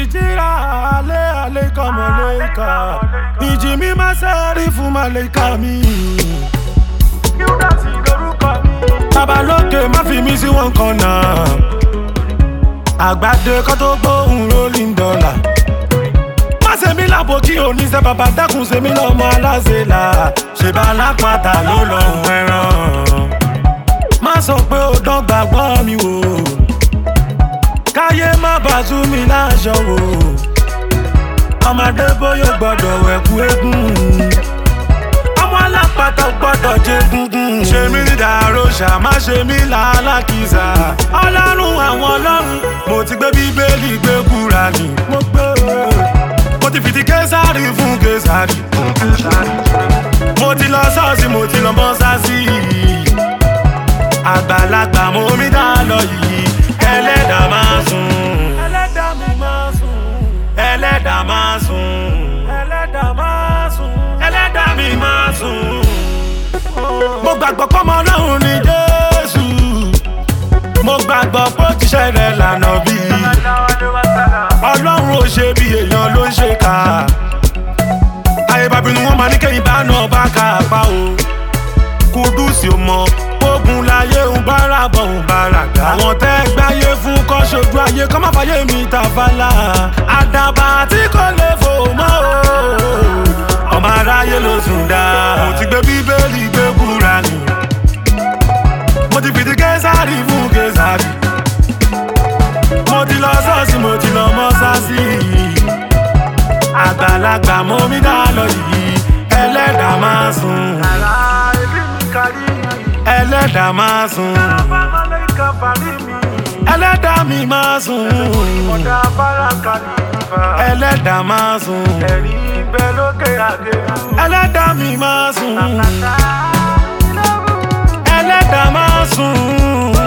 Ìjìrà alẹ́ kan mọ̀lẹ́kà. Ìjì mi máa sẹ́rí fún mọ̀lẹ́kà mi. Yúdásì lórúkọ mi. Bàbá lókè má fi mí sí wọn kan náà. Àgbàdo kan tó gbóhùn rolling dollar. Má ṣe mí lábo kí oníṣẹ́ bàbá dákun ṣe mí lọ́mọ aláṣẹ́là. Ṣèbá alápàtà ló lọ́hùn ẹran. Má sọ pé ó dán gbàgbọ́ mi wò. Káyé má bà tú mi láṣọ wò. Ọmọdé bóyá gbọ́dọ̀ wẹ̀kú eégún. Ọmọ alápàtà gbọ́dọ̀ jẹ gúngún. Ṣé mi ní dàróṣà, má ṣe mí làálàkìsà. Ọlọ́run àwọn ọlọ́run, mo ti gbé bíbélì gbé Kùránì. Mo ti fìdí Késárì fún Késárì. Mo ti lọ ṣọ́ọ̀ṣì, mo ti lọ mọ́ṣáṣí. Àgbàlagbà mo mi dá lọ yìí. Ẹlẹ́dàá máa sùn. Ẹlẹ́dàá mi máa sùn. Ẹlẹ́dàá máa sùn. Ẹlẹ́dàá máa sùn. Ẹlẹ́dàá mi máa sùn. Mo gbàgbọ́ pọ́mọ Ọlọ́run ni Jésù. Mo gbàgbọ́ pé ó ti ṣẹlẹ̀ lànà bí. Ọlọ́run ò ṣe bí èèyàn ló ń ṣe ká. Ayé bàbínú wọn máa ní kẹ́yìn bá náà bá ká apá o. Kúdùsì ò mọ ogun láyé ń bára bọ̀ ń bára gbà. Àwọn tẹ́ gbáyé fún kọ́ ṣojú ayé kọ́ má fàyè mi tàfàlà. Àdàbà tí kò lè fò mọ́ o. Ọmọ aráyé ló sùn dá. Mo ti gbé bíbélì gbé Kùránì. Mo ti fìdí Késárì fún Késárì. Mo ti lọ ṣọ́ọ̀ṣì, mo ti lọ mọ́ṣáṣí. Àgbàlagbà mo mi dá lọ yìí. Ẹlẹ́dàá máa sùn. Ẹlẹ́dàá máa sùn. Ẹlẹ́dàá mi máa sùn. Ẹlẹ́dàá máa sùn. Ẹlẹ́dàá mi máa sùn. Ẹlẹ́dàá máa sùn.